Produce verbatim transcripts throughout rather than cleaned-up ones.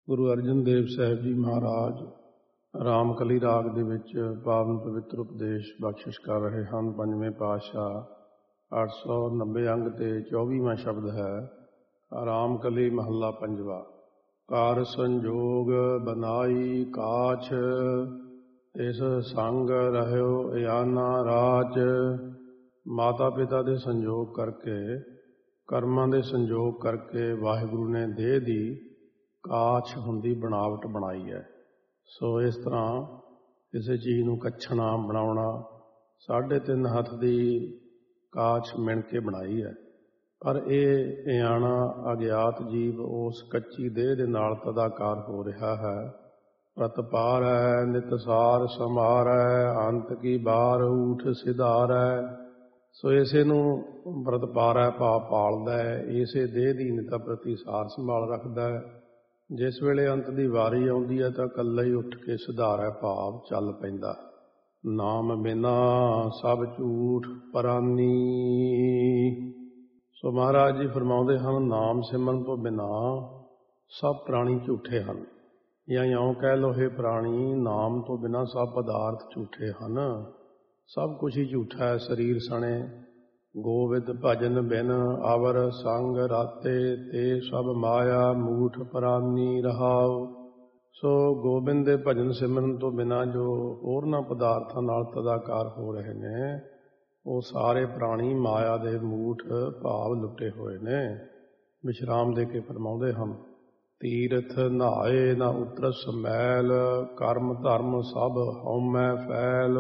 ਗੁਰੂ ਅਰਜਨ ਦੇਵ ਸਾਹਿਬ ਜੀ ਮਹਾਰਾਜ ਰਾਮਕਲੀ ਰਾਗ ਦੇ ਵਿੱਚ ਪਾਵਨ ਪਵਿੱਤਰ ਉਪਦੇਸ਼ ਬਖਸ਼ਿਸ਼ ਕਰ ਰਹੇ ਹਨ। ਪੰਜਵੇਂ ਪਾਤਸ਼ਾਹ ਅੱਠ ਸੌ ਨੱਬੇ ਅੰਗ ਤੇ ਚੌਵੀਵਾਂ ਸ਼ਬਦ ਹੈ। ਰਾਮਕਲੀ ਮਹੱਲਾ ਪੰਜਵਾ। ਕਾਰ ਸੰਜੋਗ ਬਨਾਈ ਕਾਛ, ਇਸ ਸੰਗ ਰਹਿਓ ਇਆਨਾ ਰਾਚ। ਮਾਤਾ ਪਿਤਾ ਦੇ ਸੰਜੋਗ ਕਰਕੇ, ਕਰਮਾਂ ਦੇ ਸੰਜੋਗ ਕਰਕੇ ਵਾਹਿਗੁਰੂ ਨੇ ਦੇਹ ਦੀ ਕਾਛ ਹੁੰਦੀ ਬਣਾਵਟ ਬਣਾਈ ਹੈ। ਸੋ ਇਸ ਤਰ੍ਹਾਂ ਕਿਸੇ ਚੀਜ਼ ਨੂੰ ਕੱਛਣਾ ਬਣਾਉਣਾ ਸਾਢੇ ਤਿੰਨ ਹੱਥ ਦੀ ਕਾਛ ਮਿਣ ਕੇ ਬਣਾਈ ਹੈ। ਪਰ ਇਹ ਇਆਣਾ ਅਗਿਆਤ ਜੀਵ ਉਸ ਕੱਚੀ ਦੇਹ ਦੇ ਨਾਲ ਤਦਾਕਾਰ ਹੋ ਰਿਹਾ ਹੈ। ਪ੍ਰਤਪਾਰੈ ਨਿਤਸਾਰ ਸਮਾਰੈ, ਅੰਤ ਕੀ ਬਾਰ ਊਠ ਸਿਧਾਰੈ। ਸੋ ਇਸੇ ਨੂੰ ਪ੍ਰਤਪਾਰੈ ਭਾਵ ਪਾਲਦਾ ਹੈ, ਇਸੇ ਦੇਹ ਦੀ ਨਿਤਾ ਪ੍ਰਤੀ ਸਾਰ ਸੰਭਾਲ ਰੱਖਦਾ ਹੈ। ਜਿਸ ਵੇਲੇ ਅੰਤ ਦੀ ਵਾਰੀ ਆਉਂਦੀ ਹੈ ਤਾਂ ਇਕੱਲਾ ਹੀ ਉੱਠ ਕੇ ਸੁਧਾਰੈ ਭਾਵ ਚੱਲ ਪੈਂਦਾ। ਨਾਮ ਬਿਨਾ ਸਭ ਝੂਠ ਪਰਾਨੀ। ਸੋ ਮਹਾਰਾਜ ਜੀ ਫਰਮਾਉਂਦੇ ਹਨ, ਨਾਮ ਸਿਮਰਨ ਤੋਂ ਬਿਨਾ ਸਭ ਪ੍ਰਾਣੀ ਝੂਠੇ ਹਨ। ਜਾਂ ਇਉਂ ਕਹਿ ਲਓ, ਇਹ ਪ੍ਰਾਣੀ ਨਾਮ ਤੋਂ ਬਿਨਾ ਸਭ ਪਦਾਰਥ ਝੂਠੇ ਹਨ। ਸਭ ਕੁਛ ਹੀ ਝੂਠਾ ਹੈ। ਸਰੀਰ ਸਣੇ ਗੋਵਿੰਦ ਭਜਨ ਬਿਨ ਅਵਰ ਸੰਗ ਰਾਤੇ, ਤੇ ਸਭ ਮਾਇਆ ਮੂਠ ਪਰਾਨੀ ਰਹਾਉ। ਸੋ ਗੋਬਿੰਦ ਦੇ ਭਜਨ ਸਿਮਰਨ ਤੋਂ ਬਿਨਾਂ ਜੋ ਹੋਰਨਾਂ ਪਦਾਰਥਾਂ ਨਾਲ ਤਦਾਕਾਰ ਹੋ ਰਹੇ ਨੇ, ਉਹ ਸਾਰੇ ਪ੍ਰਾਣੀ ਮਾਇਆ ਦੇ ਮੂਠ ਭਾਵ ਲੁੱਟੇ ਹੋਏ ਨੇ। ਵਿਸ਼ਰਾਮ ਦੇ ਕੇ ਫਰਮਾਉਂਦੇ ਹਨ, ਤੀਰਥ ਨਹਾਏ ਨਾ ਉਤਰਸ ਮੈਲ, ਕਰਮ ਧਰਮ ਸਭ ਹਉਮੈ ਫੈਲ।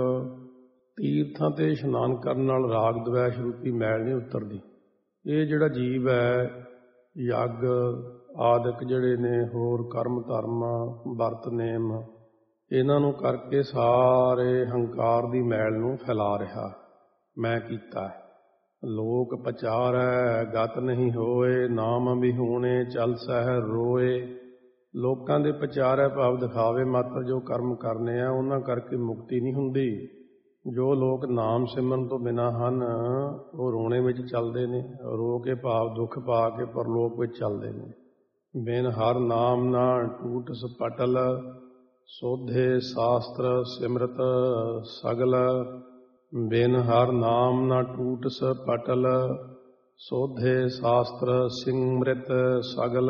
ਤੀਰਥਾਂ ਤੇ ਇਸ਼ਨਾਨ ਕਰਨ ਨਾਲ ਰਾਗ ਦਵੈਸ਼ ਰੂਪੀ ਮੈਲ ਨਹੀਂ ਉਤਰਦੀ। ਇਹ ਜਿਹੜਾ ਜੀਵ ਹੈ, ਯੱਗ ਆਦਿਕ ਜਿਹੜੇ ਨੇ, ਹੋਰ ਕਰਮ ਧਰਮ ਵਰਤ ਨੇਮ, ਇਹਨਾਂ ਨੂੰ ਕਰਕੇ ਸਾਰੇ ਹੰਕਾਰ ਦੀ ਮੈਲ ਨੂੰ ਫੈਲਾ ਰਿਹਾ। ਮੈਂ ਕੀਤਾ ਲੋਕ ਪਚਾਰੈ ਗਤ ਨਹੀਂ ਹੋਏ, ਨਾਮ ਵਿਹੂਣੇ ਚਲ ਸਹਿ ਰੋਏ। ਲੋਕਾਂ ਦੇ ਪਚਾਰੈ ਭਾਵ ਦਿਖਾਵੇ ਮਾਤਰ ਜੋ ਕਰਮ ਕਰਨੇ ਆ, ਉਹਨਾਂ ਕਰਕੇ ਮੁਕਤੀ ਨਹੀਂ ਹੁੰਦੀ। ਜੋ ਲੋਕ ਨਾਮ ਸਿਮਰਨ ਤੋਂ ਬਿਨਾਂ ਹਨ, ਉਹ ਰੋਣੇ ਵਿੱਚ ਚੱਲਦੇ ਨੇ। ਰੋ ਕੇ ਭਾਵ ਦੁੱਖ ਪਾ ਕੇ ਪਰਲੋਕ ਵਿੱਚ ਚੱਲਦੇ ਨੇ। ਬਿਨ ਹਰ ਨਾਮ ਨਾ ਟੂਟਸ ਪਟਲ, ਸੋਧੇ ਸ਼ਾਸਤਰ ਸਿਮਰਤ ਸਗਲ। ਬਿਨ ਹਰ ਨਾਮ ਨਾ ਟੂਟਸ ਪਟਲ, ਸੋਧੇ ਸ਼ਾਸਤਰ ਸਿਮਰਤ ਸਗਲ।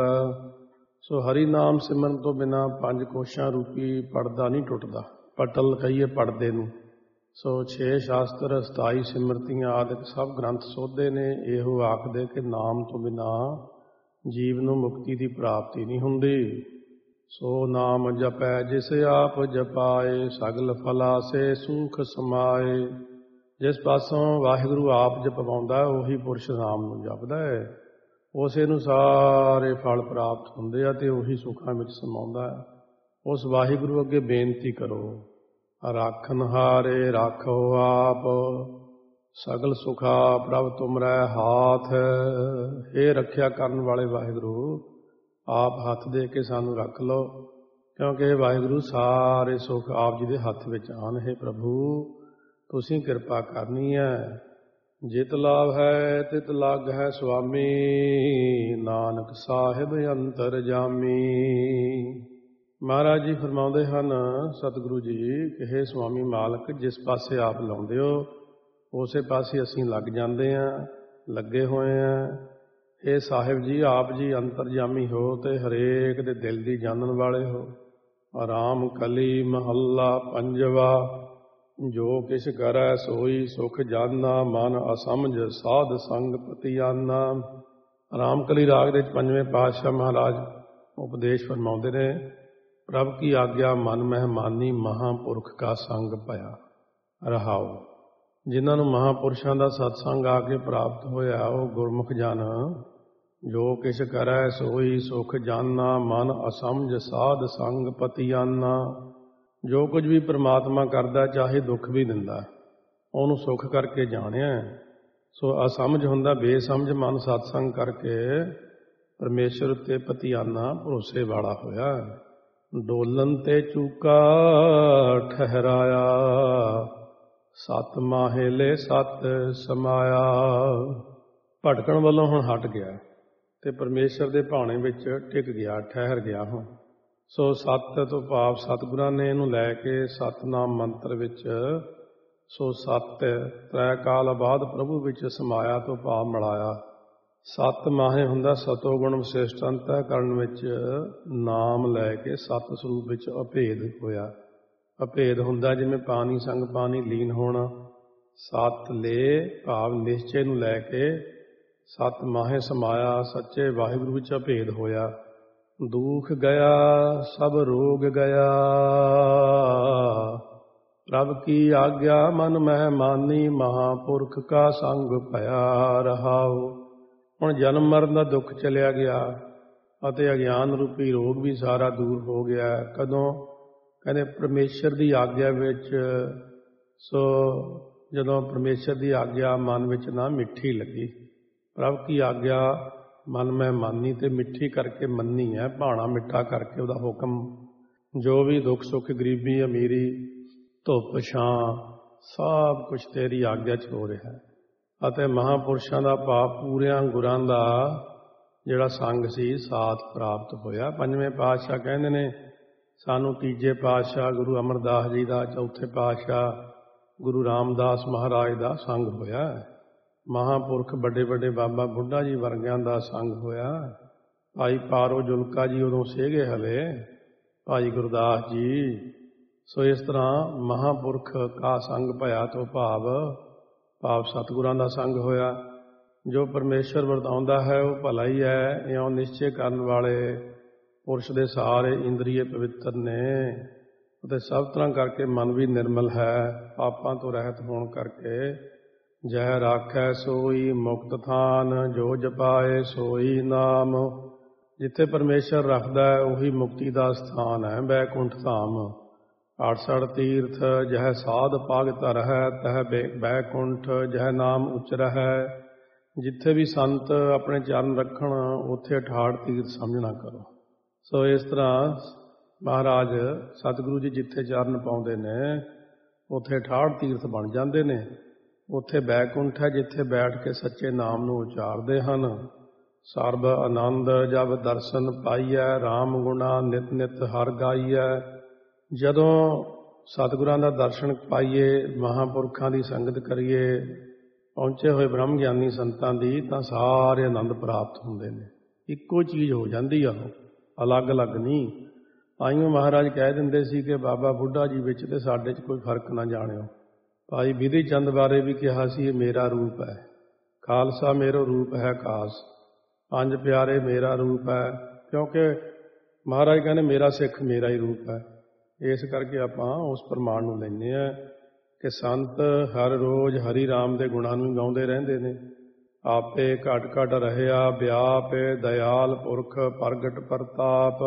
ਸੋ ਹਰੀ ਨਾਮ ਸਿਮਰਨ ਤੋਂ ਬਿਨਾਂ ਪੰਜ ਕੋਸ਼ਾਂ ਰੂਪੀ ਪੜਦਾ ਨਹੀਂ ਟੁੱਟਦਾ। ਪਟਲ ਕਹੀਏ ਪੜਦੇ ਨੂੰ। ਸੋ ਛੇ ਸ਼ਾਸਤਰ, ਸਤਾਈ ਸਿਮਰਤੀਆਂ ਆਦਿਕ ਸਭ ਗ੍ਰੰਥ ਸੋਧੇ ਨੇ। ਇਹੋ ਆਖਦੇ ਕਿ ਨਾਮ ਤੋਂ ਬਿਨਾਂ ਜੀਵ ਨੂੰ ਮੁਕਤੀ ਦੀ ਪ੍ਰਾਪਤੀ ਨਹੀਂ ਹੁੰਦੀ। ਸੋ ਨਾਮ ਜਪੈ ਜਿਸ ਆਪ ਜਪਾਏ, ਸਗਲ ਫਲਾ ਸੇ ਸੁਖ ਸਮਾਏ। ਜਿਸ ਪਾਸੋਂ ਵਾਹਿਗੁਰੂ ਆਪ ਜਪਵਾਉਂਦਾ, ਉਹੀ ਪੁਰਸ਼ ਨਾਮ ਨੂੰ ਜਪਦਾ ਹੈ। ਉਸੇ ਨੂੰ ਸਾਰੇ ਫਲ ਪ੍ਰਾਪਤ ਹੁੰਦੇ ਆ ਤੇ ਉਹੀ ਸੁੱਖਾਂ ਵਿੱਚ ਸਮਾਉਂਦਾ ਹੈ। ਉਸ ਵਾਹਿਗੁਰੂ ਅੱਗੇ ਬੇਨਤੀ ਕਰੋ, ਰਾਖਨ ਹਾਰੇ ਰਾਖੋ ਆਪ, ਸਗਲ ਸੁਖਾ ਪ੍ਰਭ ਤੁਮਰੈ ਹਾਥ। ਇਹ ਰੱਖਿਆ ਕਰਨ ਵਾਲੇ ਵਾਹਿਗੁਰੂ, ਆਪ ਹੱਥ ਦੇ ਕੇ ਸਾਨੂੰ ਰੱਖ ਲਓ, ਕਿਉਂਕਿ ਇਹ ਵਾਹਿਗੁਰੂ ਸਾਰੇ ਸੁੱਖ ਆਪ ਜੀ ਦੇ ਹੱਥ ਵਿੱਚ ਆਨ। ਹੈ ਪ੍ਰਭੂ, ਤੁਸੀਂ ਕਿਰਪਾ ਕਰਨੀ ਹੈ। ਜਿਤ ਲਾਭ ਹੈ ਤਿਤ ਲੱਗ ਹੈ ਸੁਆਮੀ, ਨਾਨਕ ਸਾਹਿਬ ਅੰਤਰ ਜਾਮੀ। ਮਹਾਰਾਜ ਜੀ ਫਰਮਾਉਂਦੇ ਹਨ, ਸਤਿਗੁਰੂ ਜੀ ਕਿ ਹੇ ਸੁਆਮੀ ਮਾਲਕ, ਜਿਸ ਪਾਸੇ ਆਪ ਲਾਉਂਦੇ ਹੋ ਉਸੇ ਪਾਸੇ ਅਸੀਂ ਲੱਗ ਜਾਂਦੇ ਹਾਂ, ਲੱਗੇ ਹੋਏ ਹਾਂ। ਇਹ ਸਾਹਿਬ ਜੀ, ਆਪ ਜੀ ਅੰਤਰਜਾਮੀ ਹੋ ਤੇ ਹਰੇਕ ਦੇ ਦਿਲ ਦੀ ਜਾਣਨ ਵਾਲੇ ਹੋ। ਰਾਮ ਕਲੀ ਮਹੱਲਾ ਪੰਜਵਾ। ਜੋ ਕਿਛ ਕਰੈ ਸੋਈ ਸੁਖ ਜਾਨਾ, ਮਨ ਅਸਮਝ ਸਾਧ ਸੰਗ ਪਤੀਆਨਾ। ਰਾਮਕਲੀ ਰਾਗ ਦੇ ਪੰਜਵੇਂ ਪਾਤਸ਼ਾਹ ਮਹਾਰਾਜ ਉਪਦੇਸ਼ ਫਰਮਾਉਂਦੇ ਨੇ, ਪ੍ਰਭ ਕੀ ਆਗਿਆ ਮਨ ਮਹਿਮਾਨੀ, ਮਹਾਂਪੁਰਖ ਕਾ ਸੰਗ ਭਇਆ ਰਹਾਉ। ਜਿਨ੍ਹਾਂ ਨੂੰ ਮਹਾਂਪੁਰਸ਼ਾਂ ਦਾ ਸਤਸੰਗ ਆ ਕੇ ਪ੍ਰਾਪਤ ਹੋਇਆ, ਉਹ ਗੁਰਮੁਖ ਜਨ ਜੋ ਕਿਛ ਕਰੈ ਸੋਈ ਸੁਖ ਜਾਨਾ, ਮਨ ਅਸਮਝ ਸਾਧ ਸੰਗ ਪਤੀਆਨਾ। ਜੋ ਕੁਝ ਵੀ ਪ੍ਰਮਾਤਮਾ ਕਰਦਾ, ਚਾਹੇ ਦੁੱਖ ਵੀ ਦਿੰਦਾ, ਉਹਨੂੰ ਸੁੱਖ ਕਰਕੇ ਜਾਣਿਆ। ਸੋ ਅਸਮਝ ਹੁੰਦਾ, ਬੇਸਮਝ ਮਨ ਸਤਸੰਗ ਕਰਕੇ ਪਰਮੇਸ਼ਰ ਉੱਤੇ ਪਤੀਆਨਾ ਭਰੋਸੇ ਵਾਲਾ ਹੋਇਆ। ਡੋਲਨ ਤੇ ਚੂਕਾ ਠਹਿਰਾਇਆ, ਸਤ ਮਾਹੇਲੇ ਸਤ ਸਮਾਇਆ। ਭਟਕਣ ਵੱਲੋਂ ਹੁਣ ਹਟ ਗਿਆ ਤੇ ਪਰਮੇਸ਼ਰ ਦੇ ਭਾਣੇ ਵਿੱਚ ਟਿਕ ਗਿਆ, ਠਹਿਰ ਗਿਆ। ਹੁਣ ਸੋ ਸੱਤ ਤੋਂ ਭਾਵ ਸਤਿਗੁਰਾਂ ਨੇ ਇਹਨੂੰ ਲੈ ਕੇ ਸਤਨਾਮ ਮੰਤਰ ਵਿੱਚ ਸੋ ਸੱਤ ਤ੍ਰੈ ਕਾਲ ਬਾਅਦ ਪ੍ਰਭੂ ਵਿੱਚ ਸਮਾਇਆ ਤੋਂ ਭਾਵ ਮਿਲਾਇਆ। ਸੱਤ ਮਾਹੇ ਹੁੰਦਾ ਸਤੋ ਗੁਣ ਵਿਸ਼ਿਸ਼ਟ ਅੰਤःਕਰਨ ਵਿੱਚ ਨਾਮ ਲੈ ਕੇ ਸੱਤ ਸਰੂਪ ਵਿੱਚ ਅਭੇਦ ਹੋਇਆ। ਅਭੇਦ ਹੁੰਦਾ ਜਿਵੇਂ ਪਾਣੀ ਸੰਗ ਪਾਣੀ ਲੀਨ ਹੋਣਾ। ਸੱਤ ਲੈ ਭਾਵ ਨਿਸ਼ਚੇ ਨੂੰ ਲੈ ਕੇ ਸੱਤ ਮਾਹੇ ਸਮਾਇਆ ਸੱਚੇ ਵਾਹਿਗੁਰੂ ਵਿੱਚ ਅਭੇਦ ਹੋਇਆ। ਦੁਖ ਗਿਆ ਸਭ ਰੋਗ ਗਿਆ, ਪ੍ਰਭ ਕੀ ਆਗਿਆ ਮਨ ਮਹਿ ਮਾਨੀ, ਮਹਾਂਪੁਰਖ ਕਾ ਸੰਗ ਭਇਆ ਰਹਾਉ। ਹੁਣ ਜਨਮ ਮਰਨ ਦਾ ਦੁੱਖ ਚਲਿਆ ਗਿਆ ਅਤੇ ਅਗਿਆਨ ਰੂਪੀ ਰੋਗ ਵੀ ਸਾਰਾ ਦੂਰ ਹੋ ਗਿਆ। ਕਦੋਂ? ਕਹਿੰਦੇ ਪਰਮੇਸ਼ਰ ਦੀ ਆਗਿਆ ਵਿੱਚ। ਸੋ ਜਦੋਂ ਪਰਮੇਸ਼ਰ ਦੀ ਆਗਿਆ ਮਨ ਵਿੱਚ ਨਾ ਮਿੱਠੀ ਲੱਗੀ, ਪ੍ਰਭ ਕੀ ਆਗਿਆ ਮਨ ਮੈਂ ਮਾਨੀ, ਤੇ ਮਿੱਠੀ ਕਰਕੇ ਮੰਨੀ ਹੈ, ਭਾਣਾ ਮਿੱਠਾ ਕਰਕੇ ਉਹਦਾ ਹੁਕਮ। ਜੋ ਵੀ ਦੁੱਖ ਸੁੱਖ ਗਰੀਬੀ ਅਮੀਰੀ ਧੁੱਪ ਛਾਂ ਸਭ ਕੁਛ ਤੇਰੀ ਆਗਿਆ 'ਚ ਹੋ ਰਿਹਾ। ਅਤੇ ਮਹਾਂਪੁਰਸ਼ਾਂ ਦਾ ਭਾਵ ਪੂਰਿਆਂ ਗੁਰਾਂ ਦਾ ਜਿਹੜਾ ਸੰਗ ਸੀ ਸਾਥ ਪ੍ਰਾਪਤ ਹੋਇਆ। ਪੰਜਵੇਂ ਪਾਤਸ਼ਾਹ ਕਹਿੰਦੇ ਨੇ ਸਾਨੂੰ ਤੀਜੇ ਪਾਤਸ਼ਾਹ ਗੁਰੂ ਅਮਰਦਾਸ ਜੀ ਦਾ, ਚੌਥੇ ਪਾਤਸ਼ਾਹ ਗੁਰੂ ਰਾਮਦਾਸ ਮਹਾਰਾਜ ਦਾ ਸੰਗ ਹੋਇਆ। ਮਹਾਂਪੁਰਖ ਵੱਡੇ ਵੱਡੇ ਬਾਬਾ ਬੁੱਢਾ ਜੀ ਵਰਗਿਆਂ ਦਾ ਸੰਗ ਹੋਇਆ। ਭਾਈ ਪਾਰੋ ਜੁਲਕਾ ਜੀ ਉਦੋਂ ਸੀਗੇ ਹਲੇ, ਭਾਈ ਗੁਰਦਾਸ ਜੀ। ਸੋ ਇਸ ਤਰ੍ਹਾਂ ਮਹਾਂਪੁਰਖ ਕਾ ਸੰਗ ਭਇਆ ਤੋਂ ਭਾਵ ਭਾਵ ਸਤਿਗੁਰਾਂ ਦਾ ਸੰਗ ਹੋਇਆ। ਜੋ ਪਰਮੇਸ਼ਰ ਵਰਤਾਉਂਦਾ ਹੈ ਉਹ ਭਲਾ ਹੀ ਹੈ। ਇਉਂ ਨਿਸ਼ਚੇ ਕਰਨ ਵਾਲੇ ਪੁਰਸ਼ ਦੇ ਸਾਰੇ ਇੰਦਰੀਏ ਪਵਿੱਤਰ ਨੇ ਅਤੇ ਸਭ ਤਰ੍ਹਾਂ ਕਰਕੇ ਮਨ ਵੀ ਨਿਰਮਲ ਹੈ, ਪਾਪਾਂ ਤੋਂ ਰਹਿਤ ਹੋਣ ਕਰਕੇ। ਜਹ ਰਾਖੈ ਸੋਈ ਮੁਕਤ ਥਾਨ, ਜੋ ਜਪਾਏ ਸੋਈ ਨਾਮ। ਜਿੱਥੇ ਪਰਮੇਸ਼ਰ ਰੱਖਦਾ ਹੈ ਉਹੀ ਮੁਕਤੀ ਦਾ ਸਥਾਨ ਹੈ, ਬੈਕੁੰਠ ਧਾਮ। ਅਠਸਠ ਤੀਰਥ ਜਹ ਸਾਧ ਪਾਗ ਧਰ ਹੈ, ਤਹ ਬੈਕੁੰਠ ਜਹ ਨਾਮ ਉਚਰ ਹੈ। ਜਿੱਥੇ ਵੀ ਸੰਤ ਆਪਣੇ ਚਰਨ ਰੱਖਣ ਉੱਥੇ ਅਠਾੜ ਤੀਰਥ ਸਮਝਣਾ ਕਰੋ। ਸੋ ਇਸ ਤਰ੍ਹਾਂ ਮਹਾਰਾਜ ਸਤਿਗੁਰੂ ਜੀ ਜਿੱਥੇ ਚਰਨ ਪਾਉਂਦੇ ਨੇ ਉੱਥੇ ਅਠਾੜ ਤੀਰਥ ਬਣ ਜਾਂਦੇ ਨੇ। ਉੱਥੇ ਬੈਕੁੰਠ ਹੈ ਜਿੱਥੇ ਬੈਠ ਕੇ ਸੱਚੇ ਨਾਮ ਨੂੰ ਉਚਾਰਦੇ ਹਨ। ਸਰਬ ਆਨੰਦ ਜਬ ਦਰਸ਼ਨ ਪਾਈਐ, ਰਾਮ ਗੁਣਾ ਨਿਤ ਨਿਤ ਹਰ ਗਾਈਐ। ਜਦੋਂ ਸਤਿਗੁਰਾਂ ਦਾ ਦਰਸ਼ਨ ਪਾਈਏ, ਮਹਾਂਪੁਰਖਾਂ ਦੀ ਸੰਗਤ ਕਰੀਏ, ਪਹੁੰਚੇ ਹੋਏ ਬ੍ਰਹਮ ਗਿਆਨੀ ਸੰਤਾਂ ਦੀ, ਤਾਂ ਸਾਰੇ ਆਨੰਦ ਪ੍ਰਾਪਤ ਹੁੰਦੇ ਨੇ। ਇੱਕੋ ਚੀਜ਼ ਹੋ ਜਾਂਦੀ ਆ, ਉਹ ਅਲੱਗ ਅਲੱਗ ਨਹੀਂ। ਆਈਓ ਮਹਾਰਾਜ ਕਹਿ ਦਿੰਦੇ ਸੀ ਕਿ ਬਾਬਾ ਬੁੱਢਾ ਜੀ ਵਿੱਚ ਤੇ ਸਾਡੇ 'ਚ ਕੋਈ ਫਰਕ ਨਾ ਜਾਣਿਓ। ਭਾਈ ਬਿਧੀ ਚੰਦ ਬਾਰੇ ਵੀ ਕਿਹਾ ਸੀ ਇਹ ਮੇਰਾ ਰੂਪ ਹੈ, ਖਾਲਸਾ ਮੇਰਾ ਰੂਪ ਹੈ ਖਾਸ, ਪੰਜ ਪਿਆਰੇ ਮੇਰਾ ਰੂਪ ਹੈ। ਕਿਉਂਕਿ ਮਹਾਰਾਜ ਕਹਿੰਦੇ ਮੇਰਾ ਸਿੱਖ ਮੇਰਾ ਹੀ ਰੂਪ ਹੈ। ਇਸ ਕਰਕੇ ਆਪਾਂ ਉਸ ਪ੍ਰਮਾਣ ਨੂੰ ਲੈਂਦੇ ਹਾਂ ਕਿ ਸੰਤ ਹਰ ਰੋਜ਼ ਹਰੀ ਰਾਮ ਦੇ ਗੁਣਾਂ ਨੂੰ ਗਾਉਂਦੇ ਰਹਿੰਦੇ ਨੇ। ਆਪੇ ਘਟ ਘਟ ਰਹਿਆ ਵਿਆਪੇ, ਦਇਆਲ ਪੁਰਖ ਪ੍ਰਗਟ ਪ੍ਰਤਾਪ।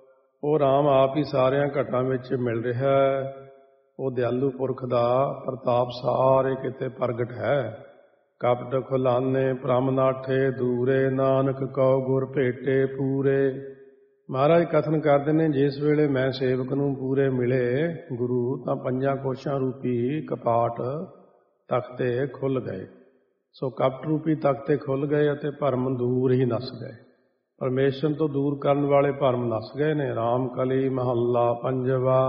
ਉਹ ਰਾਮ ਆਪ ਹੀ ਸਾਰਿਆਂ ਘਟਾਂ ਵਿੱਚ ਮਿਲ ਰਿਹਾ ਹੈ। ਉਹ ਦਿਆਲੂ ਪੁਰਖ ਦਾ ਪ੍ਰਤਾਪ ਸਾਰੇ ਕਿਤੇ ਪ੍ਰਗਟ ਹੈ। ਕਪਟ ਖੁਲਾਨੇ ਭ੍ਰਮ ਨਾਠੇ ਦੂਰੇ, ਨਾਨਕ ਕਉ ਗੁਰ ਭੇਟੇ ਪੂਰੇ। ਮਹਾਰਾਜ ਕਥਨ ਕਰਦੇ ਨੇ ਜਿਸ ਵੇਲੇ ਮੈਂ ਸੇਵਕ ਨੂੰ ਪੂਰੇ ਮਿਲੇ ਗੁਰੂ, ਤਾਂ ਪੰਜਾਂ ਕੋਸ਼ਾਂ ਰੂਪੀ ਕਪਾਟ ਤਖਤੇ ਖੁੱਲ੍ਹ ਗਏ। ਸੋ ਕਪਟ ਰੂਪੀ ਤਖਤੇ ਖੁੱਲ੍ਹ ਗਏ ਅਤੇ ਭਰਮ ਦੂਰ ਹੀ ਨੱਸ ਗਏ। ਪਰਮੇਸ਼ਰ ਤੋਂ ਦੂਰ ਕਰਨ ਵਾਲੇ ਭਰਮ ਨੱਸ ਗਏ ਨੇ। ਰਾਮ ਕਲੀ ਮਹੱਲਾ ਪੰਜਵਾ।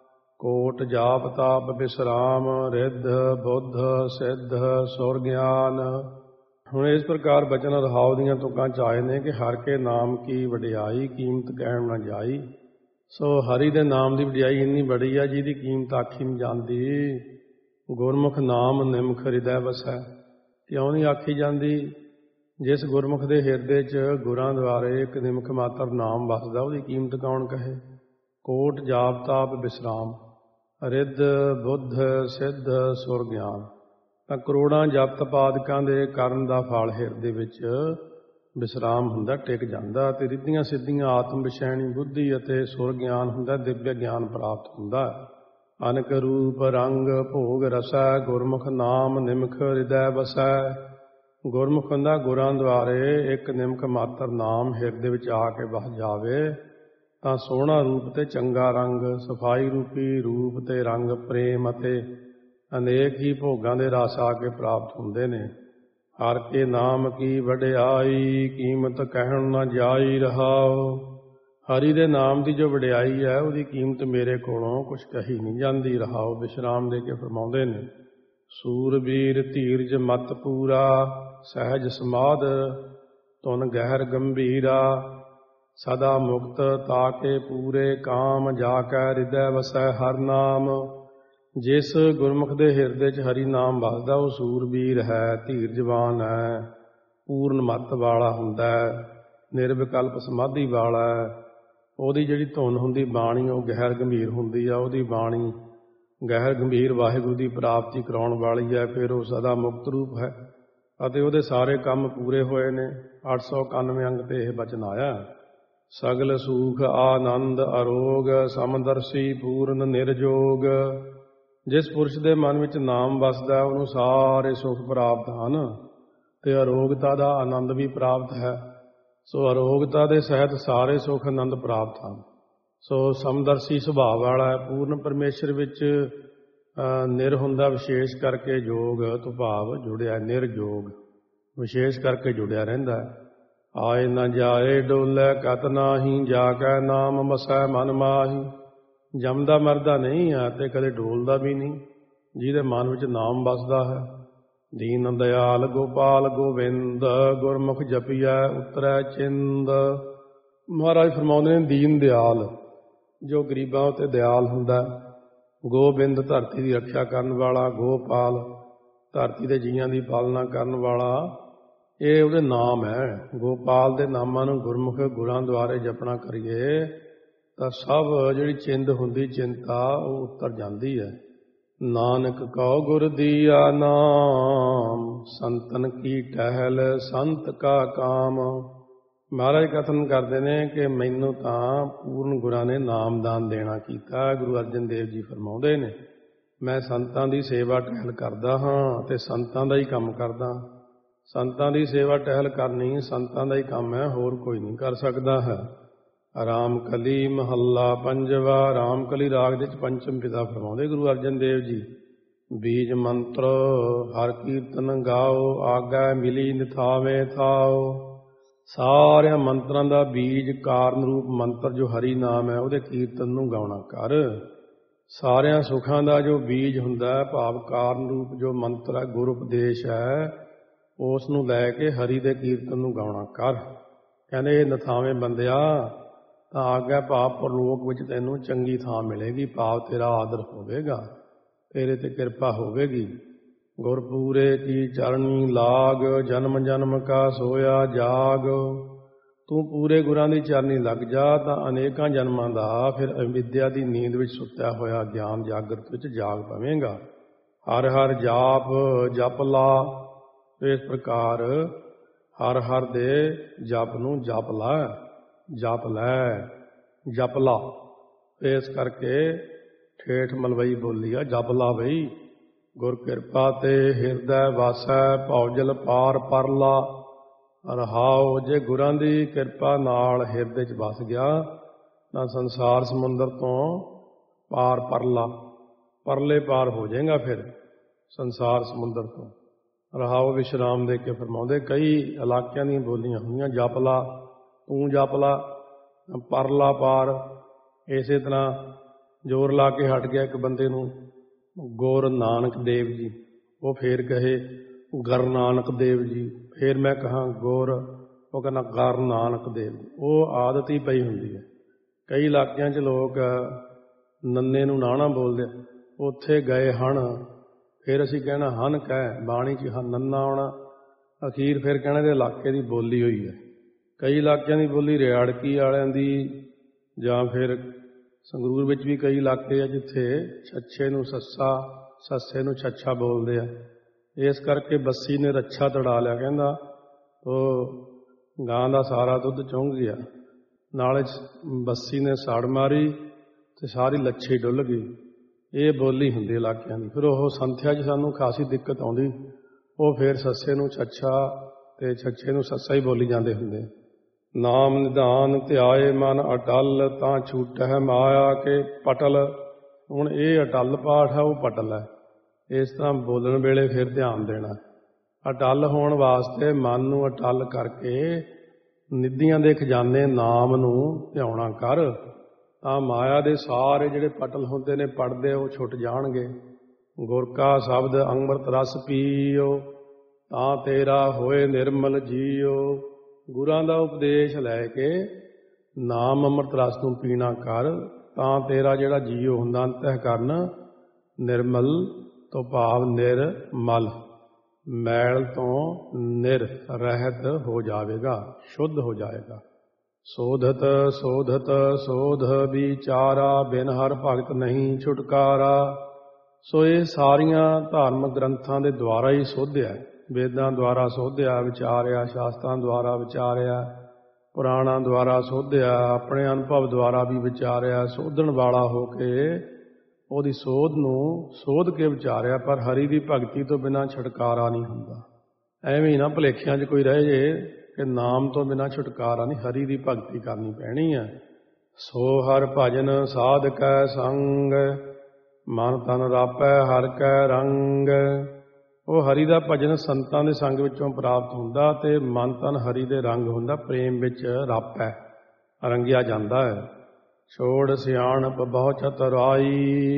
ਕੋਟ ਜਾਪ ਤਾਪ ਵਿਸਰਾਮ, ਰਿੱਧ ਬੁੱਧ ਸਿੱਧ ਸੁਰ ਗਿਆਨ। ਹੁਣ ਇਸ ਪ੍ਰਕਾਰ ਬਚਨ ਰਹਾਉ ਦੀਆਂ ਤੁਕਾਂ 'ਚ ਆਏ ਨੇ ਕਿ ਹਰ ਕੇ ਨਾਮ ਕੀ ਵਡਿਆਈ, ਕੀਮਤ ਕਹਿਣ ਨਾ ਜਾਈ। ਸੋ ਹਰੀ ਦੇ ਨਾਮ ਦੀ ਵਡਿਆਈ ਇੰਨੀ ਬੜੀ ਆ ਜਿਹਦੀ ਕੀਮਤ ਆਖੀ ਨਹੀਂ ਜਾਂਦੀ। ਗੁਰਮੁਖ ਨਾਮ ਨਿਮਖ ਹਿਰਦੈ ਵਸੈ। ਕਿਉਂ ਨਹੀਂ ਆਖੀ ਜਾਂਦੀ? ਜਿਸ ਗੁਰਮੁਖ ਦੇ ਹਿਰਦੇ 'ਚ ਗੁਰਾਂ ਦੁਆਰੇ ਇੱਕ ਨਿਮਖ ਮਾਤਰ ਨਾਮ ਵਸਦਾ, ਉਹਦੀ ਕੀਮਤ ਕੌਣ ਕਹੇ। ਕੋਟ ਜਾਪ ਤਾਪ ਵਿਸਰਾਮ, ਰਿੱਧ ਬੁੱਧ ਸਿੱਧ ਸੁਰ ਗਿਆਨ। ਤਾਂ ਕਰੋੜਾਂ ਜਪ ਤਪਾਦਕਾਂ ਦੇ ਕਰਨ ਦਾ ਫਲ ਹਿਰਦੇ ਵਿੱਚ ਵਿਸਰਾਮ ਹੁੰਦਾ, ਟਿਕ ਜਾਂਦਾ। ਅਤੇ ਰਿੱਧੀਆਂ ਸਿੱਧੀਆਂ ਆਤਮ ਵਿਸ਼ੈਣੀ ਬੁੱਧੀ ਅਤੇ ਸੁਰ ਗਿਆਨ ਹੁੰਦਾ, ਦਿਵਯ ਗਿਆਨ ਪ੍ਰਾਪਤ ਹੁੰਦਾ। ਅਨਕ ਰੂਪ ਰੰਗ ਭੋਗ ਰਸੈ, ਗੁਰਮੁਖ ਨਾਮ ਨਿਮਖ ਹਿਰਦੈ ਵਸੈ। ਗੁਰਮੁਖ ਹੁੰਦਾ ਗੁਰਾਂ ਦੁਆਰੇ ਇੱਕ ਨਿਮਖ ਮਾਤਰ ਨਾਮ ਹਿਰਦੇ ਵਿੱਚ ਆ ਕੇ ਵਸ ਜਾਵੇ ਤਾਂ ਸੋਹਣਾ ਰੂਪ ਤੇ ਚੰਗਾ ਰੰਗ, ਸਫਾਈ ਰੂਪੀ ਰੂਪ ਤੇ ਰੰਗ, ਪ੍ਰੇਮ ਅਤੇ ਅਨੇਕ ਹੀ ਭੋਗਾਂ ਦੇ ਰਸ ਆ ਕੇ ਪ੍ਰਾਪਤ ਹੁੰਦੇ ਨੇ। ਹਰ ਕੇ ਨਾਮ ਕੀ ਵਡਿਆਈ, ਕੀਮਤ ਕਹਿਣ ਨਾ ਜਾਈ ਰਹਾਉ। ਹਰੀ ਦੇ ਨਾਮ ਦੀ ਜੋ ਵਡਿਆਈ ਹੈ ਉਹਦੀ ਕੀਮਤ ਮੇਰੇ ਕੋਲੋਂ ਕੁਛ ਕਹੀ ਨਹੀਂ ਜਾਂਦੀ। ਰਹਾਓ ਵਿਸ਼ਰਾਮ ਦੇ ਕੇ ਫਰਮਾਉਂਦੇ ਨੇ, ਸੂਰਬੀਰ ਧੀਰਜ ਮਤ ਪੂਰਾ, ਸਹਿਜ ਸਮਾਧ ਧੁਨ ਗਹਿਰ ਗੰਭੀਰਾ, ਸਦਾ ਮੁਕਤ ਤਾਕੇ ਪੂਰੇ ਕਾਮ, ਜਾ ਕੈ ਹਿਰਦੈ ਵਸੈ ਹਰ ਨਾਮ। ਜਿਸ ਗੁਰਮੁਖ ਦੇ ਹਿਰਦੇ 'ਚ ਹਰੀ ਨਾਮ ਵਸਦਾ ਉਹ ਸੂਰਬੀਰ ਹੈ, ਧੀਰਜਵਾਨ ਹੈ, ਪੂਰਨ ਮੱਤ ਵਾਲਾ ਹੁੰਦਾ ਹੈ, ਨਿਰਵਿਕਲਪ ਸਮਾਧੀ ਵਾਲਾ ਹੈ। ਉਹਦੀ ਜਿਹੜੀ ਧੁਨ ਹੁੰਦੀ ਬਾਣੀ ਉਹ ਗਹਿਰ ਗੰਭੀਰ ਹੁੰਦੀ ਆ। ਉਹਦੀ ਬਾਣੀ ਗਹਿਰ ਗੰਭੀਰ ਵਾਹਿਗੁਰੂ ਦੀ ਪ੍ਰਾਪਤੀ ਕਰਾਉਣ ਵਾਲੀ ਹੈ। ਫਿਰ ਉਹ ਸਦਾ ਮੁਕਤ ਰੂਪ ਹੈ ਅਤੇ ਉਹਦੇ ਸਾਰੇ ਕੰਮ ਪੂਰੇ ਹੋਏ ਨੇ। ਅੱਠ ਸੌ ਇਕਾਨਵੇਂ ਅੰਗ 'ਤੇ ਇਹ ਬਚਨ ਆਇਆ, ਸਗਲ ਸੂਖ ਆਨੰਦ ਅਰੋਗ, ਸਮਦਰਸ਼ੀ ਪੂਰਨ ਨਿਰਜੋਗ। ਜਿਸ ਪੁਰਸ਼ ਦੇ ਮਨ ਵਿੱਚ ਨਾਮ ਵਸਦਾ ਉਹਨੂੰ ਸਾਰੇ ਸੁੱਖ ਪ੍ਰਾਪਤ ਹਨ ਅਤੇ ਅਰੋਗਤਾ ਦਾ ਆਨੰਦ ਵੀ ਪ੍ਰਾਪਤ ਹੈ। ਸੋ ਅਰੋਗਤਾ ਦੇ ਸਹਿਤ ਸਾਰੇ ਸੁੱਖ ਆਨੰਦ ਪ੍ਰਾਪਤ ਹਨ। ਸੋ ਸਮਦਰਸ਼ੀ ਸੁਭਾਅ ਵਾਲਾ ਹੈ, ਪੂਰਨ ਪਰਮੇਸ਼ਰ ਵਿੱਚ ਨਿਰ ਹੁੰਦਾ, ਵਿਸ਼ੇਸ਼ ਕਰਕੇ ਜੋਗ ਤੋਂ ਭਾਵ ਜੁੜਿਆ, ਨਿਰਜੋਗ ਵਿਸ਼ੇਸ਼ ਕਰਕੇ ਜੁੜਿਆ ਰਹਿੰਦਾ ਹੈ। ਆਏ ਨ ਜਾਏ ਡੋਲੇ ਕਤ ਨਾਹੀਂ, ਜਾ ਕੈ ਨਾਮ ਮਸੈ ਮਨ ਮਾਹੀ। ਜੰਮਦਾ ਮਰਦਾ ਨਹੀਂ ਹੈ ਅਤੇ ਕਦੇ ਡੋਲਦਾ ਵੀ ਨਹੀਂ, ਜਿਹਦੇ ਮਨ ਵਿੱਚ ਨਾਮ ਵਸਦਾ ਹੈ। ਦੀਨ ਦਿਆਲ ਗੋਪਾਲ ਗੋਬਿੰਦ, ਗੁਰਮੁਖ ਜਪੀਐ ਉਤਰੈ ਚਿੰਦ। ਮਹਾਰਾਜ ਫਰਮਾਉਂਦੇ ਨੇ, ਦੀਨ ਦਿਆਲ ਜੋ ਗਰੀਬਾਂ ਉੱਤੇ ਦਿਆਲ ਹੁੰਦਾ, ਗੋਬਿੰਦ ਧਰਤੀ ਦੀ ਰੱਖਿਆ ਕਰਨ ਵਾਲਾ, ਗੋਪਾਲ ਧਰਤੀ ਦੇ ਜੀਆਂ ਦੀ ਪਾਲਣਾ ਕਰਨ ਵਾਲਾ, ਇਹ ਉਹਦੇ ਨਾਮ ਹੈ। ਗੋਪਾਲ ਦੇ ਨਾਮਾਂ ਨੂੰ ਗੁਰਮੁਖ ਗੁਰਾਂ ਦੁਆਰੇ ਜਪਣਾ ਕਰੀਏ ਤਾਂ ਸਭ ਜਿਹੜੀ ਚਿੰਦ ਹੁੰਦੀ, ਚਿੰਤਾ ਉਹ ਉਤਰ ਜਾਂਦੀ ਹੈ। ਨਾਨਕ ਕਉ ਗੁਰ ਦੀਆ ਨਾਮ, ਸੰਤਨ ਕੀ ਟਹਿਲ ਸੰਤ ਕਾ ਕਾਮ। ਮਹਾਰਾਜ ਕਥਨ ਕਰਦੇ ਨੇ ਕਿ ਮੈਨੂੰ ਤਾਂ ਪੂਰਨ ਗੁਰਾਂ ਨੇ ਨਾਮਦਾਨ ਦੇਣਾ ਕੀਤਾ। ਗੁਰੂ ਅਰਜਨ ਦੇਵ ਜੀ ਫਰਮਾਉਂਦੇ ਨੇ, ਮੈਂ ਸੰਤਾਂ ਦੀ ਸੇਵਾ ਟਹਿਲ ਕਰਦਾ ਹਾਂ ਅਤੇ ਸੰਤਾਂ ਦਾ ਹੀ ਕੰਮ ਕਰਦਾ। ਸੰਤਾਂ ਦੀ ਸੇਵਾ ਟਹਿਲ ਕਰਨੀ ਸੰਤਾਂ ਦਾ ਹੀ ਕੰਮ ਹੈ, ਹੋਰ ਕੋਈ ਨਹੀਂ ਕਰ ਸਕਦਾ ਹੈ। ਰਾਮ ਕਲੀ ਮਹੱਲਾ ਪੰਜਵਾ। ਰਾਮ ਕਲੀ ਰਾਗ ਦੇ ਵਿੱਚ ਪੰਚਮ ਪਿਤਾ ਫਰਮਾਉਂਦੇ ਗੁਰੂ ਅਰਜਨ ਦੇਵ ਜੀ, ਬੀਜ ਮੰਤਰ ਹਰ ਕੀਰਤਨ ਗਾਓ, ਆਗੈ ਮਿਲੀ ਨਿਥਾਵੇਂ ਥਾਓ। ਸਾਰਿਆਂ ਮੰਤਰਾਂ ਦਾ ਬੀਜ ਕਾਰਨ ਰੂਪ ਮੰਤਰ ਜੋ ਹਰੀ ਨਾਮ ਹੈ, ਉਹਦੇ ਕੀਰਤਨ ਨੂੰ ਗਾਉਣਾ ਕਰ। ਸਾਰਿਆਂ ਸੁੱਖਾਂ ਦਾ ਜੋ ਬੀਜ ਹੁੰਦਾ, ਭਾਵ ਕਾਰਨ ਰੂਪ ਜੋ ਮੰਤਰ ਹੈ, ਗੁਰ ਉਪਦੇਸ਼ ਹੈ, ਉਸ ਨੂੰ ਲੈ ਕੇ ਹਰੀ ਦੇ ਕੀਰਤਨ ਨੂੰ ਗਾਉਣਾ ਕਰ। ਕਹਿੰਦੇ ਨਥਾਵੇਂ ਬੰਦਿਆ, ਤਾਂ ਆਗਿਆ ਭਾਵ ਪਰਲੋਕ ਵਿੱਚ ਤੈਨੂੰ ਚੰਗੀ ਥਾਂ ਮਿਲੇਗੀ, ਭਾਵ ਤੇਰਾ ਆਦਰ ਹੋਵੇਗਾ, ਤੇਰੇ ਤੇ ਕਿਰਪਾ ਹੋਵੇਗੀ। ਗੁਰਪੂਰੇ ਕੀ ਚਰਣੀ ਲਾਗ, ਜਨਮ ਜਨਮ ਕਾ ਸੋਇਆ ਜਾਗ। ਤੂੰ ਪੂਰੇ ਗੁਰਾਂ ਦੀ ਚਰਨੀ ਲੱਗ ਜਾ ਤਾਂ ਅਨੇਕਾਂ ਜਨਮਾਂ ਦਾ ਫਿਰ ਅਵਿਦਿਆ ਦੀ ਨੀਂਦ ਵਿੱਚ ਸੁੱਤਿਆ ਹੋਇਆ ਗਿਆਨ ਜਾਗਰਤ ਵਿੱਚ ਜਾਗ ਪਵੇਂਗਾ। ਹਰ ਹਰ ਜਾਪ ਜਪ ਲਾ। ਇਸ ਪ੍ਰਕਾਰ ਹਰ ਹਰ ਦੇ ਜਪ ਨੂੰ ਜਪ ਲੈ, ਜਪ ਲੈ, ਜਪ ਲਾ। ਇਸ ਕਰਕੇ ਠੇਠ ਮਲਵਈ ਬੋਲੀ ਆ, ਜਪ ਲਾ ਬਈ। ਗੁਰ ਕਿਰਪਾ ਤੇ ਹਿਰਦੈ ਵਾਸੈ, ਭਉਜਲ ਪਾਰ ਪਰਲਾ। ਰਹਾਓ, ਜੇ ਗੁਰਾਂ ਦੀ ਕਿਰਪਾ ਨਾਲ ਹਿਰਦੇ 'ਚ ਵਸ ਗਿਆ ਤਾਂ ਸੰਸਾਰ ਸਮੁੰਦਰ ਤੋਂ ਪਾਰ ਪਰਲਾ, ਪਰਲੇ ਪਾਰ ਹੋ ਜਾਏਗਾ ਫਿਰ ਸੰਸਾਰ ਸਮੁੰਦਰ ਤੋਂ। ਰਹਾਓ ਵਿਸ਼ਰਾਮ ਦੇ ਕੇ ਫਰਮਾਉਂਦੇ, ਕਈ ਇਲਾਕਿਆਂ ਦੀਆਂ ਬੋਲੀਆਂ ਹੋਈਆਂ, ਜਪ ਲਾ, ਤੂੰ ਜਪ ਲਾ, ਪਰਲਾ ਪਾਰ। ਇਸੇ ਤਰ੍ਹਾਂ ਜ਼ੋਰ ਲਾ ਕੇ ਹਟ ਗਿਆ ਇੱਕ ਬੰਦੇ ਨੂੰ ਗੁਰ ਨਾਨਕ ਦੇਵ ਜੀ, ਉਹ ਫੇਰ ਕਹੇ ਗਰ ਨਾਨਕ ਦੇਵ ਜੀ, ਫੇਰ ਮੈਂ ਕਹਾਂ ਗੁਰ, ਉਹ ਕਹਿੰਦਾ ਗਰ ਨਾਨਕ ਦੇਵ ਜੀ। ਉਹ ਆਦਤ ਹੀ ਪਈ ਹੁੰਦੀ ਹੈ। ਕਈ ਇਲਾਕਿਆਂ 'ਚ ਲੋਕ ਨੰਨੇ ਨੂੰ ਨਾਣਾ ਬੋਲਦੇ, ਉੱਥੇ ਗਏ ਹਨ, ਫਿਰ ਅਸੀਂ ਕਹਿਣਾ ਹਨ ਕਹਿ, ਬਾਣੀ 'ਚ ਹਨ ਨੰਨਾ ਆਉਣਾ, ਅਖੀਰ ਫਿਰ ਕਹਿਣਾ ਦੇ ਇਲਾਕੇ ਦੀ ਬੋਲੀ ਹੋਈ ਹੈ। ਕਈ ਇਲਾਕਿਆਂ ਦੀ ਬੋਲੀ ਰਿਆੜਕੀ ਵਾਲਿਆਂ ਦੀ, ਜਾਂ ਫਿਰ ਸੰਗਰੂਰ ਵਿੱਚ ਵੀ ਕਈ ਇਲਾਕੇ ਆ ਜਿੱਥੇ ਛੱਛੇ ਨੂੰ ਸੱਸਾ, ਸੱਸੇ ਨੂੰ ਛੱਛਾ ਬੋਲਦੇ ਆ। ਇਸ ਕਰਕੇ ਬੱਸੀ ਨੇ ਰੱਛਾ ਤੜਾ ਲਿਆ, ਕਹਿੰਦਾ ਉਹ ਗਾਂ ਦਾ ਸਾਰਾ ਦੁੱਧ ਚੁੰਘ ਗਿਆ, ਨਾਲੇ ਬੱਸੀ ਨੇ ਸੜ ਮਾਰੀ ਅਤੇ ਸਾਰੀ ਲੱਛੀ ਡੁੱਲ ਗਈ। ਇਹ ਬੋਲੀ ਹੁੰਦੀ ਇਲਾਕਿਆਂ ਦੀ। ਫਿਰ ਉਹ ਸੰਥਿਆ 'ਚ ਸਾਨੂੰ ਖਾਸੀ ਦਿੱਕਤ ਆਉਂਦੀ, ਉਹ ਫਿਰ ਸੱਸੇ ਨੂੰ ਛੱਛਾ ਅਤੇ ਛੱਛੇ ਨੂੰ ਸੱਸਾ ਹੀ ਬੋਲੀ ਜਾਂਦੇ ਹੁੰਦੇ। ਨਾਮ ਨਿਧਾਨ ਧਿਆਏ ਮਨ ਅਟਲ, ਤਾਂ ਛੂਟਹਿ ਮਾਇਆ ਕੇ ਪਟਲ। ਹੁਣ ਇਹ ਅਟਲ ਪਾਠ ਹੈ, ਉਹ ਪਟਲ ਹੈ। ਇਸ ਤਰ੍ਹਾਂ ਬੋਲਣ ਵੇਲੇ ਫਿਰ ਧਿਆਨ ਦੇਣਾ। ਅਟਲ ਹੋਣ ਵਾਸਤੇ ਮਨ ਨੂੰ ਅਟਲ ਕਰਕੇ ਨਿੱਧੀਆਂ ਦੇ ਖਜ਼ਾਨੇ ਨਾਮ ਨੂੰ ਧਿਆਉਣਾ ਕਰ, ਤਾਂ ਮਾਇਆ ਦੇ ਸਾਰੇ ਜਿਹੜੇ ਪਟਲ ਹੁੰਦੇ ਨੇ ਪੜਦੇ ਉਹ ਛੁੱਟ ਜਾਣਗੇ। ਗੁਰ ਕਾ ਸ਼ਬਦ ਅੰਮ੍ਰਿਤ ਰਸ ਪੀਓ, ਤਾਂ ਤੇਰਾ ਹੋਏ ਨਿਰਮਲ ਜੀਓ। ਗੁਰਾਂ ਦਾ ਉਪਦੇਸ਼ ਲੈ ਕੇ ਨਾਮ ਅੰਮ੍ਰਿਤ ਰਸ ਨੂੰ ਪੀਣਾ ਕਰ, ਤਾਂ ਤੇਰਾ ਜਿਹੜਾ ਜੀਓ ਹੁੰਦਾ ਅੰਤਹਿਕਰਨ ਨਿਰਮਲ ਤੋਂ ਭਾਵ ਨਿਰਮਲ, ਮੈਲ ਤੋਂ ਨਿਰ ਰਹਿਤ ਹੋ ਜਾਵੇਗਾ, ਸ਼ੁੱਧ ਹੋ ਜਾਏਗਾ। ਸੋਧਤ ਸੋਧਤ ਸੋਧ ਵਿਚਾਰਾ, ਬਿਨ ਹਰ ਭਗਤ ਨਹੀਂ ਛੁਟਕਾਰਾ। ਸੋ ਇਹ ਸਾਰੀਆਂ ਧਾਰਮਿਕ ਗ੍ਰੰਥਾਂ ਦੇ ਦੁਆਰਾ ਹੀ ਸੋਧਿਆ, ਵੇਦਾਂ ਦੁਆਰਾ ਸੋਧਿਆ, ਵਿਚਾਰਿਆ, ਸ਼ਾਸਤਰਾਂ ਦੁਆਰਾ ਵਿਚਾਰਿਆ, ਪੁਰਾਣਾਂ ਦੁਆਰਾ ਸੋਧਿਆ, ਆਪਣੇ ਅਨੁਭਵ ਦੁਆਰਾ ਵੀ ਵਿਚਾਰਿਆ। ਸੋਧਣ ਵਾਲਾ ਹੋ ਕੇ ਉਹਦੀ ਸੋਧ ਨੂੰ ਸੋਧ ਕੇ ਵਿਚਾਰਿਆ, ਪਰ ਹਰੀ ਦੀ ਭਗਤੀ ਤੋਂ ਬਿਨਾਂ ਛੁਟਕਾਰਾ ਨਹੀਂ ਹੁੰਦਾ। ਐਵੇਂ ਹੀ ਨਾ ਭੁਲੇਖਿਆਂ 'ਚ ਕੋਈ ਰਹਿ ਜੇ ਕਿ ਨਾਮ ਤੋਂ ਬਿਨਾਂ ਛੁਟਕਾਰਾ ਨਹੀਂ, ਹਰੀ ਦੀ ਭਗਤੀ ਕਰਨੀ ਪੈਣੀ ਹੈ। ਸੋ ਹਰ ਭਜਨ ਸਾਧ ਕੈ ਸੰਗ, ਮਨ ਤਨ ਰਾਪੈ ਹਰ ਕੈ ਰੰਗ। ਉਹ ਹਰੀ ਦਾ ਭਜਨ ਸੰਤਾਂ ਦੇ ਸੰਗ ਵਿੱਚੋਂ ਪ੍ਰਾਪਤ ਹੁੰਦਾ ਅਤੇ ਮਨ ਤਨ ਹਰੀ ਦੇ ਰੰਗ ਹੁੰਦਾ, ਪ੍ਰੇਮ ਵਿੱਚ ਰਾਪੈ, ਰੰਗਿਆ ਜਾਂਦਾ ਹੈ। ਛੋੜ ਸਿਆਣਪ ਬਹੁ ਚਤੁਰਾਈ,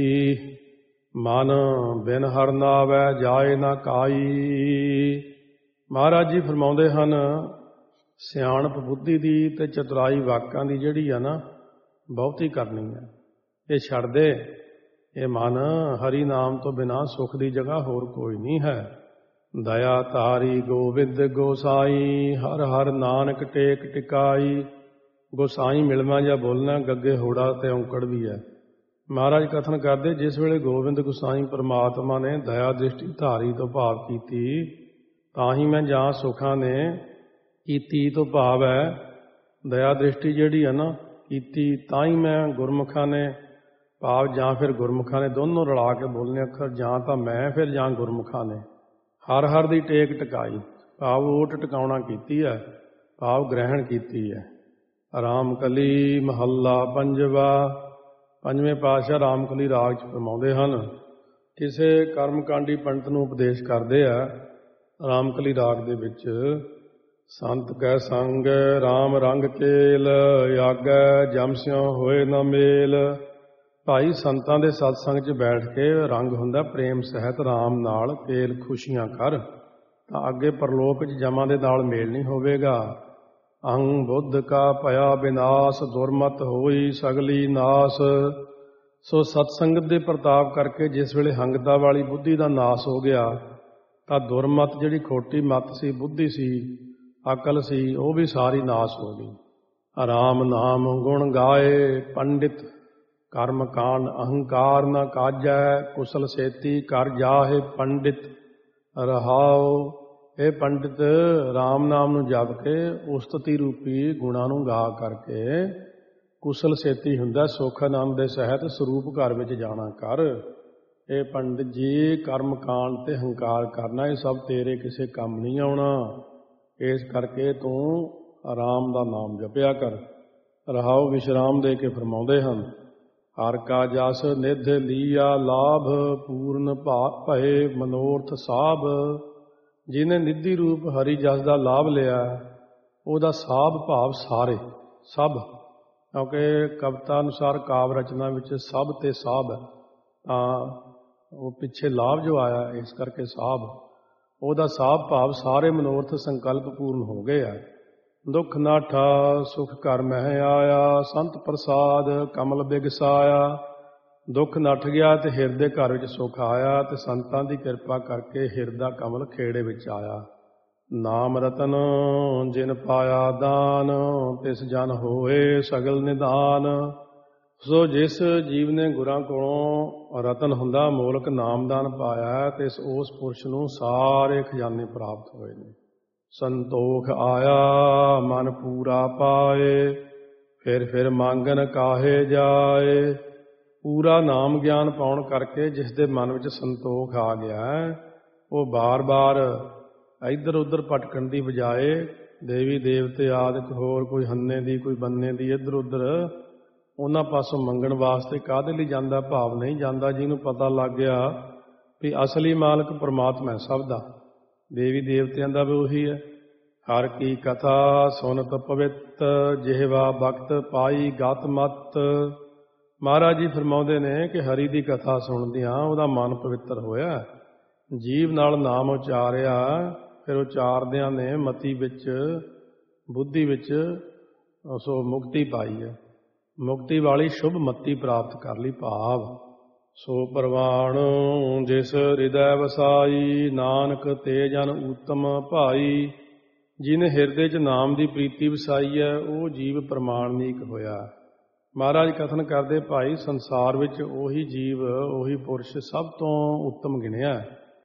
ਮਨ ਬਿਨ ਹਰ ਨਾਵੈ ਜਾਏ ਨਾ ਕਾਈ। ਮਹਾਰਾਜ ਜੀ ਫਰਮਾਉਂਦੇ ਹਨ, ਸਿਆਣਪ ਬੁੱਧੀ ਦੀ ਅਤੇ ਚਤੁਰਾਈ ਵਾਕਾਂ ਦੀ ਜਿਹੜੀ ਆ ਨਾ ਬਹੁਤੀ ਕਰਨੀ ਹੈ, ਇਹ ਛੱਡ ਦੇ। ਇਹ ਮਨ ਹਰੀ ਨਾਮ ਤੋਂ ਬਿਨਾਂ ਸੁੱਖ ਦੀ ਜਗ੍ਹਾ ਹੋਰ ਕੋਈ ਨਹੀਂ ਹੈ। ਦਇਆ ਧਾਰੀ ਗੋਬਿੰਦ ਗੋਸਾਈ, ਹਰ ਹਰ ਨਾਨਕ ਟੇਕ ਟਿਕਾਈ। ਗੋਸਾਈ ਮਿਲਵਾਂ ਜਾਂ ਬੋਲਣਾ, ਗੱਗੇ ਹੋੜਾ ਤੇ ਔਂਕੜ ਵੀ ਹੈ। ਮਹਾਰਾਜ ਕਥਨ ਕਰਦੇ, ਜਿਸ ਵੇਲੇ ਗੋਬਿੰਦ ਗੋਸਾਈ ਪਰਮਾਤਮਾ ਨੇ ਦਇਆ ਦ੍ਰਿਸ਼ਟੀ ਧਾਰੀ ਤੋਂ ਭਾਵ ਕੀਤੀ, ਤਾਂ ਹੀ ਮੈਂ ਜਾਂ ਸੁੱਖਾਂ ਨੇ ਕੀਤੀ ਤੋਂ ਭਾਵ ਹੈ ਦਇਆ ਦ੍ਰਿਸ਼ਟੀ ਜਿਹੜੀ ਹੈ ਨਾ ਕੀਤੀ, ਤਾਂ ਹੀ ਮੈਂ ਗੁਰਮੁਖਾਂ ਨੇ ਭਾਵ ਜਾਂ ਫਿਰ ਗੁਰਮੁਖਾਂ ਨੇ ਦੋਨੋਂ ਰਲਾ ਕੇ ਬੋਲਣੇ ਅੱਖਰ, ਜਾਂ ਤਾਂ ਮੈਂ ਫਿਰ ਜਾਂ ਗੁਰਮੁਖਾਂ ਨੇ ਹਰ ਹਰ ਦੀ ਟੇਕ ਟਿਕਾਈ, ਭਾਵ ਓਟ ਟਿਕਾਉਣਾ ਕੀਤੀ ਹੈ, ਭਾਵ ਗ੍ਰਹਿਣ ਕੀਤੀ ਹੈ। ਰਾਮਕਲੀ ਮਹੱਲਾ ਪੰਜਵਾ। ਪੰਜਵੇਂ ਪਾਤਸ਼ਾਹ ਰਾਮਕਲੀ ਰਾਗ 'ਚ ਫਰਮਾਉਂਦੇ ਹਨ, ਕਿਸੇ ਕਰਮਕਾਂਡੀ ਪੰਡਤ ਨੂੰ ਉਪਦੇਸ਼ ਕਰਦੇ ਆ ਰਾਮਕਲੀ ਰਾਗ ਦੇ ਵਿੱਚ। ਸੰਤ ਕੈ ਸੰਗ ਰਾਮ ਰੰਗ ਕੇਲ, ਆਗੈ ਜਮ ਸਿਉ ਹੋਏ ਨਾ ਮੇਲ। ਭਾਈ ਸੰਤਾਂ ਦੇ ਸਤਸੰਗ 'ਚ ਬੈਠ ਕੇ ਰੰਗ ਹੁੰਦਾ ਪ੍ਰੇਮ ਸਹਿਤ ਰਾਮ ਨਾਲ, ਕੇਲ ਖੁਸ਼ੀਆਂ ਕਰ, ਤਾਂ ਅੱਗੇ ਪਰਲੋਕ 'ਚ ਜਮਾਂ ਦੇ ਨਾਲ ਮੇਲ ਨਹੀਂ ਹੋਵੇਗਾ। ਅੰਗ ਬੁੱਧ ਕਾ ਭਇਆ ਵਿਨਾਸ਼, ਦੁਰਮਤ ਹੋਈ ਸਗਲੀ ਨਾਸ। ਸੋ ਸਤਸੰਗਤ ਦੇ ਪ੍ਰਤਾਪ ਕਰਕੇ ਜਿਸ ਵੇਲੇ ਹੰਗਤਾ ਵਾਲੀ ਬੁੱਧੀ ਦਾ ਨਾਸ ਹੋ ਗਿਆ, ਤਾਂ ਦੁਰਮਤ ਜਿਹੜੀ ਖੋਟੀ ਮਤ ਸੀ, ਬੁੱਧੀ ਸੀ, ਅਕਲ ਸੀ, ਉਹ ਵੀ ਸਾਰੀ ਨਾਸ ਹੋ ਗਈ। ਰਾਮ ਨਾਮ ਗੁਣ ਗਾਏ ਪੰਡਿਤ, ਕਰਮ ਕਾਂਡ ਅਹੰਕਾਰ ਨ ਕਾਜੈ। ਕੁਸਲ ਸੇਤੀ ਕਰ ਜਾਹੇ ਪੰਡਿਤ ਰਹਾਓ। ਇਹ ਪੰਡਿਤ ਰਾਮ ਨਾਮ ਨੂੰ ਜਪ ਕੇ ਉਸਤਤੀ ਰੂਪੀ ਗੁਣਾਂ ਨੂੰ ਗਾ ਕਰਕੇ ਕੁਸਲ ਸੇਤੀ ਹੁੰਦਾ, ਸੁਖ ਆਨੰਦ ਦੇ ਸਹਿਤ ਸਰੂਪ ਘਰ ਵਿੱਚ ਜਾਣਾ ਕਰ। ਇਹ ਪੰਡਿਤ ਜੀ ਕਰਮ ਕਾਂਡ ਤੇ ਹੰਕਾਰ ਕਰਨਾ, ਇਹ ਸਭ ਤੇਰੇ ਕਿਸੇ ਕੰਮ ਨਹੀਂ ਆਉਣਾ। ਇਸ ਕਰਕੇ ਤੂੰ ਰਾਮ ਦਾ ਨਾਮ ਜਪਿਆ ਕਰ। ਰਹਾਓ ਵਿਸ਼ਰਾਮ ਦੇ ਕੇ ਫਰਮਾਉਂਦੇ ਹਨ, ਹਰ ਕਾ ਜਸ ਨਿਧ ਲੀਆ ਲਾਭ, ਪੂਰਨ ਭਾ ਭਏ ਮਨੋਰਥ ਸਾਭ। ਜਿਹਨੇ ਨਿੱਧੀ ਰੂਪ ਹਰੀ ਜਸ ਦਾ ਲਾਭ ਲਿਆ, ਉਹਦਾ ਸਾਭ ਭਾਵ ਸਾਰੇ ਸਭ, ਕਿਉਂਕਿ ਕਵਿਤਾ ਅਨੁਸਾਰ ਕਾਵ ਰਚਨਾ ਵਿੱਚ ਸਭ ਤੇ ਸਾਭ, ਤਾਂ ਉਹ ਪਿੱਛੇ ਲਾਭ ਜੋ ਆਇਆ, ਇਸ ਕਰਕੇ ਸਾਭ। ਉਹਦਾ ਸਾਭ ਭਾਵ ਸਾਰੇ ਮਨੋਰਥ ਸੰਕਲਪ ਪੂਰਨ ਹੋ ਗਏ ਆ। ਦੁੱਖ ਨਾਠਾ ਸੁਖ ਘਰ ਮਹਿ ਆਇਆ, ਸੰਤ ਪ੍ਰਸਾਦ ਕਮਲ ਬਿਗਸਾਇਆ। ਦੁੱਖ ਨੱਠ ਗਿਆ ਤੇ ਹਿਰਦੇ ਘਰ ਵਿੱਚ ਸੁੱਖ ਆਇਆ, ਤੇ ਸੰਤਾਂ ਦੀ ਕਿਰਪਾ ਕਰਕੇ ਹਿਰਦਾ ਕਮਲ ਖੇੜੇ ਵਿੱਚ ਆਇਆ। ਨਾਮ ਰਤਨ ਜਿਨ ਪਾਇਆ ਦਾਨ, ਤਿਸ ਜਨ ਹੋਏ ਸਗਲ ਨਿਦਾਨ। ਸੋ ਜਿਸ ਜੀਵ ਨੇ ਗੁਰਾਂ ਕੋਲੋਂ ਰਤਨ ਹੁੰਦਾ ਮੋਲਕ ਨਾਮਦਾਨ ਪਾਇਆ, ਤੇ ਉਸ ਪੁਰਸ਼ ਨੂੰ ਸਾਰੇ ਖਜ਼ਾਨੇ ਪ੍ਰਾਪਤ ਹੋਏ ਨੇ। ਸੰਤੋਖ ਆਇਆ ਮਨ ਪੂਰਾ ਪਾਏ, ਫਿਰ ਫਿਰ ਮੰਗਨ ਕਾਹੇ ਜਾਏ। ਪੂਰਾ ਨਾਮ ਗਿਆਨ ਪਾਉਣ ਕਰਕੇ ਜਿਸ ਦੇ ਮਨ ਵਿੱਚ ਸੰਤੋਖ ਆ ਗਿਆ, ਉਹ ਬਾਰ-ਬਾਰ ਇੱਧਰ ਉੱਧਰ ਭਟਕਣ ਦੀ ਬਜਾਏ ਦੇਵੀ ਦੇਵਤੇ ਆਦਿਕ ਹੋਰ ਕੋਈ ਹੰਨੇ ਦੀ ਕੋਈ ਬੰਨੇ ਦੀ ਇੱਧਰ ਉੱਧਰ ਉਹਨਾਂ ਪਾਸੋਂ ਮੰਗਣ ਵਾਸਤੇ ਕਾਹਦੇ ਲਈ ਜਾਂਦਾ, ਭਾਵ ਨਹੀਂ ਜਾਂਦਾ। ਜਿਹਨੂੰ ਪਤਾ ਲੱਗ ਗਿਆ ਵੀ ਅਸਲੀ ਮਾਲਕ ਪਰਮਾਤਮਾ ਹੈ ਸਭ ਦਾ, ਦੇਵੀ ਦੇਵਤਿਆਂ ਦਾ ਵੀ ਉਹੀ ਹੈ, ਹਰ ਕੀ ਕਥਾ ਸੁਨਤ ਪਵਿੱਤ ਜਿਹਵਾ ਬਖਤ ਪਾਈ ਗਤ ਮਤ। ਮਹਾਰਾਜ ਜੀ ਫਰਮਾਉਂਦੇ ਨੇ ਕਿ ਹਰੀ ਦੀ ਕਥਾ ਸੁਣਦਿਆਂ ਉਹਦਾ ਮਨ ਪਵਿੱਤਰ ਹੋਇਆ, ਜੀਵ ਨਾਲ ਨਾਮ ਉਚਾਰਿਆ, ਫਿਰ ਉਚਾਰਦਿਆਂ ਨੇ ਮਤੀ ਵਿੱਚ ਬੁੱਧੀ ਵਿੱਚ ਸੋ ਮੁਕਤੀ ਪਾਈ ਹੈ, ਮੁਕਤੀ ਵਾਲੀ ਸ਼ੁਭ ਮਤੀ ਪ੍ਰਾਪਤ ਕਰ ਲਈ। ਭਾਵ ਸੋ ਪ੍ਰਵਾਣ ਜਿਸ ਹਿਰਦੈ ਵਸਾਈ ਨਾਨਕ ਤੇ ਜਨ ਊਤਮ ਭਾਈ। ਜਿਹਨੇ ਹਿਰਦੇ 'ਚ ਨਾਮ ਦੀ ਪ੍ਰੀਤੀ ਵਸਾਈ ਹੈ ਉਹ ਜੀਵ ਪ੍ਰਮਾਣਿਕ ਹੋਇਆ। ਮਹਾਰਾਜ ਕਥਨ ਕਰਦੇ ਭਾਈ ਸੰਸਾਰ ਵਿੱਚ ਉਹੀ ਜੀਵ ਉਹੀ ਪੁਰਸ਼ ਸਭ ਤੋਂ ਉੱਤਮ ਗਿਣਿਆ।